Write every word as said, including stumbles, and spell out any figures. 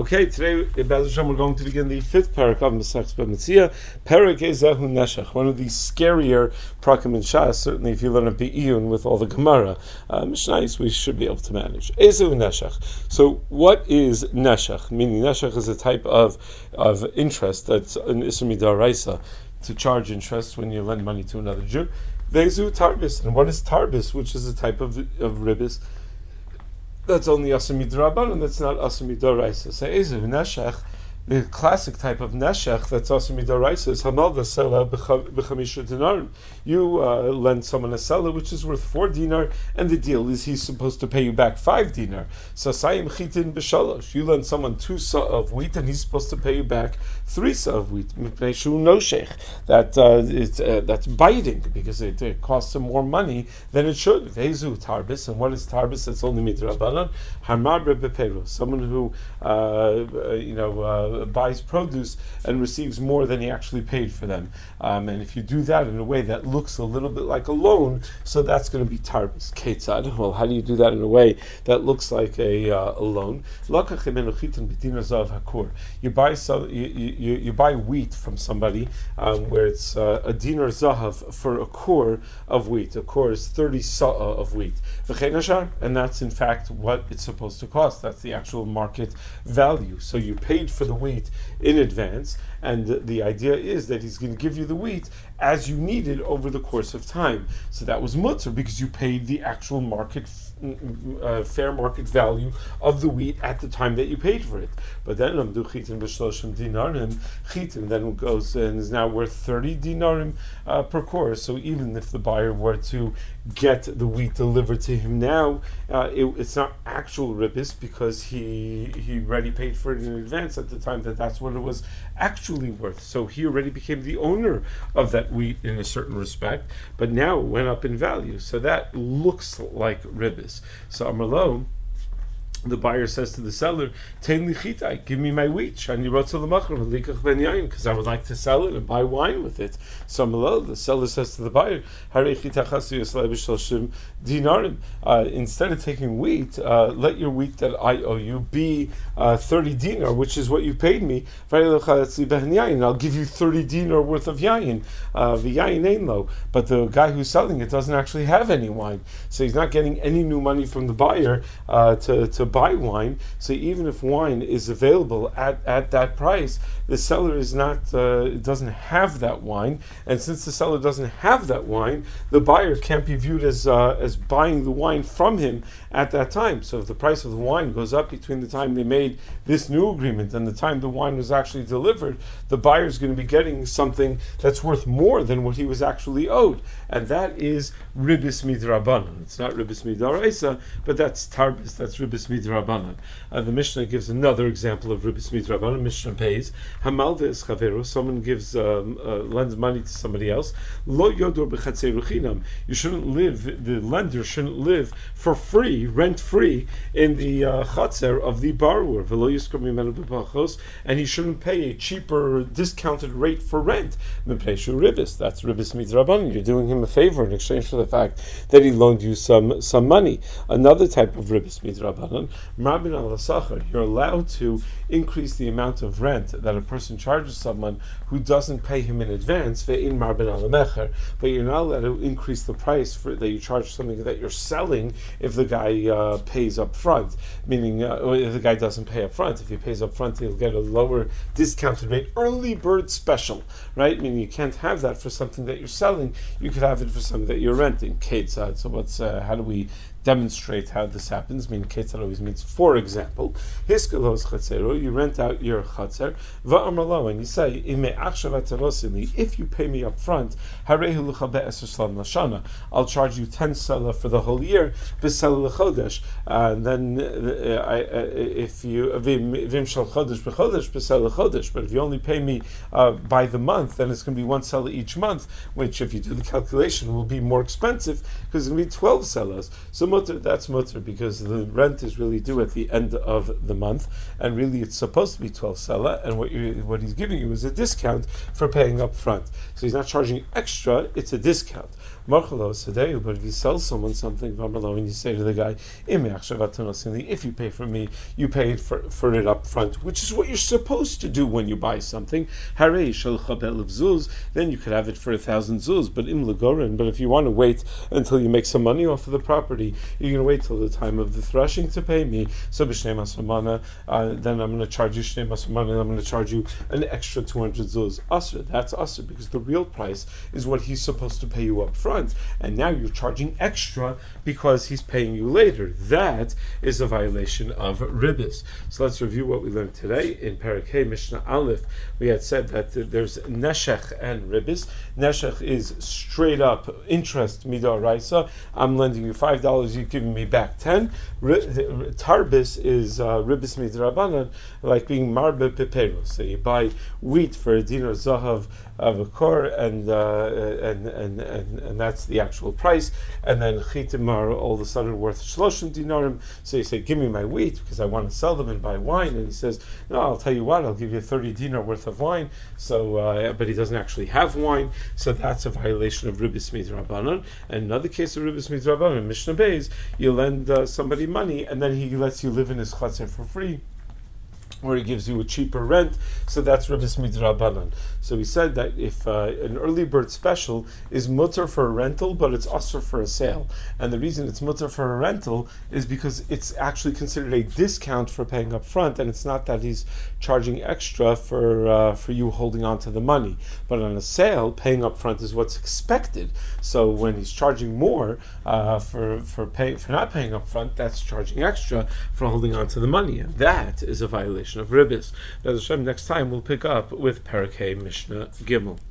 Okay, today, Be'ez Hashem, we're going to begin the fifth parak of Masechus B'Metzia. Parak Ezehu Neshech, one of the scarier prakim in Shas. Certainly, if you learn a Be'iyun with all the Gemara, uh, Mishnayos, we should be able to manage. Ezehu Neshech. So, what is Neshech? Meaning, Neshech is a type of of interest that's an Isur Midaraisa, to charge interest when you lend money to another Jew. Ve'ezu Tarbis, and what is Tarbis, which is a type of of ribis that's only Asur Midrabanan, and that's not Asur Midaraisa. So Ezehu Neshech, the classic type of neshech that's Asur Midaraisa is Hamalva Sela b'chamisha dinar. You uh, lend someone a seller which is worth four dinar, and the deal is he's supposed to pay you back five dinar. So Sayim chitin b'shalosh. You lend someone two sa of wheat, and he's supposed to pay you back three sa of wheat. Mipnei noshech. That uh, it's uh, that's biting because it, it costs him more money than it should. Ve'ezu tarbis, and what is tarbis? That's only midrabanan. Harmar beperu. Someone who uh, you know. Uh, buys produce and receives more than he actually paid for them. Um, and if you do that in a way that looks a little bit like a loan, so that's going to be tarbis. Ketzad. Well, how do you do that in a way that looks like a, uh, a loan? You buy some, you, you, you buy wheat from somebody um, where it's uh, a dinar zahav for a core of wheat. A core is thirty sa'ah of wheat. And that's in fact what it's supposed to cost. That's the actual market value. So you paid for the wheat in advance, and the idea is that he's going to give you the wheat as you need it over the course of time. So that was mutter because you paid the actual market uh, fair market value of the wheat at the time that you paid for it. But then amdu chitin b'shloshim dinarim, chitin then goes and is now worth thirty dinarim uh, per core. So even if the buyer were to get the wheat delivered to him now, uh, it, it's not actual ribis because he he already paid for it in advance at the time that that's what it was actually worth. So he already became the owner of that wheat in a certain respect, but now it went up in value. So that looks like ribis. So Amarlo, the buyer says to the seller, "Tein li chitai, give me my wheat, shani rotza l'machar v'likach ben yain, because I would like to sell it and buy wine with it." So Amalel, the seller says to the buyer, "Harei chita chasu yaslei b'shalshim dinarim." Uh, instead of taking wheat, uh, let your wheat that I owe you be uh, thirty dinar, which is what you paid me. And I'll give you thirty dinar worth of yain. V'yain ein lo. But the guy who's selling it doesn't actually have any wine, so he's not getting any new money from the buyer uh, to to buy wine. So even if wine is available at, at that price, the seller is not uh, doesn't have that wine, and since the seller doesn't have that wine, the buyer can't be viewed as uh, as buying the wine from him at that time. So if the price of the wine goes up between the time they made this new agreement and the time the wine was actually delivered, the buyer is going to be getting something that's worth more than what he was actually owed, and that is ribis midrabanan. It's not ribis midaraisa, but that's tarbis. That's ribis midrabanan. Uh, the Mishnah gives another example of ribis midrabanan. Mishnah pays hamalve es chaveru. Someone gives um, uh, lends money to somebody else. Lo yodur b'chatzei ruchinam. You shouldn't live. The lender shouldn't live for free, rent free, in the uh, chatzer of the borrower. V'lo yiskor mimenu b'pachos, and he shouldn't pay a cheaper, discounted rate for rent. Mepeshu ribis. That's ribis midrabanan. You're doing him a favor in exchange for the fact that he loaned you some some money. Another type of ribis midrabanan. Marbin al Sachar, you're allowed to increase the amount of rent that a person charges someone who doesn't pay him in advance, ve'in marbin al mecher, but you're not allowed to increase the price for that you charge something that you're selling if the guy uh, pays up front, meaning uh, if the guy doesn't pay up front. If he pays up front, he'll get a lower discounted rate, early bird special, right? Meaning you can't have that for something that you're selling, you could have it for something that you're renting. Ketzad. So what's uh, how do we demonstrate how this happens? I mean, ketzad always means, for example, hiskalos chatzero, you rent out your chatzer, va'amarlo, and you say, if you pay me up front, harehu l'cha be'eser salam lashana, I'll charge you ten salah for the whole year, b'salah l'chodesh, and then uh, I, uh, if you vim shal chodesh b'chodesh, b'salah l'chodesh, but if you only pay me uh, by the month, then it's going to be one salah each month, which if you do the calculation will be more expensive because it's going to be twelve salahs. So mutter, that's mutter, because the rent is really due at the end of the month, and really it's supposed to be twelve salah, and what you, what he's giving you is a discount for paying up front. So he's not charging extra, it's a discount. But if you sell someone something, and you say to the guy, if you pay for me, you pay for, for it up front, which is what you're supposed to do when you buy something. Then you could have it for a thousand zuz. But im legorin, but if you want to wait until you make some money off of the property, you're going to wait till the time of the threshing to pay me. So b'shnei masramana, uh, then I'm going to charge you shnei masramana. I'm going to charge you an extra two hundred zuz. Asr, that's asr, because the real price is what he's supposed to pay you up front, and now you're charging extra because he's paying you later. That is a violation of ribis. So let's review what we learned today in Perek Hey Mishnah Aleph. We had said that there's neshech and ribis. Neshech is straight up interest midaraisa. I'm lending you five dollars, you're giving me back ten. Tarbis is uh, ribis midarabanan, like being marbe pepero. So you buy wheat for a dinar zahav of a kor, and, uh, and and and and that's the actual price. And then chitim are all of a sudden worth shloshim dinarim. So you say, give me my wheat because I want to sell them and buy wine. And he says, no, I'll tell you what, I'll give you thirty dinar worth of wine. So, uh, but he doesn't actually have wine. So that's a violation of ribis midrabanan. And another case of ribis midrabanan, Mishnah Beis, you lend uh, somebody money and then he lets you live in his chutzner for free, or he gives you a cheaper rent, so that's ribis midrabanan. So we said that if uh, an early bird special is mutter for a rental, but it's usher for a sale, and the reason it's mutter for a rental is because it's actually considered a discount for paying up front, and it's not that he's charging extra for uh, for you holding on to the money. But on a sale, paying up front is what's expected. So when he's charging more uh, for for pay, for not paying up front, that's charging extra for holding on to the money, and that is a violation of ribis. Next time we'll pick up with Perek Hey Mishnah Gimel.